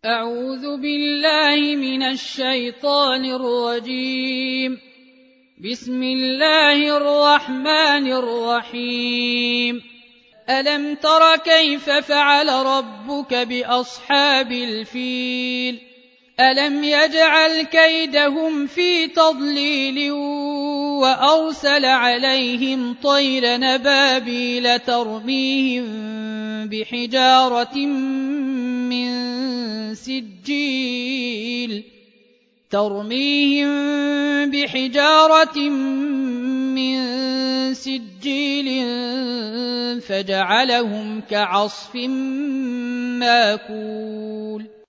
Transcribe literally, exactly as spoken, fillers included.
أعوذ بالله من الشيطان الرجيم. بسم الله الرحمن الرحيم. ألم تر كيف فعل ربك بأصحاب الفيل؟ ألم يجعل كيدهم في تضليل وأرسل عليهم طير نبابيل ترميهم بحجارة من سجيل ترميهم بحجارة من سجيل فجعلهم كعصف ماكول.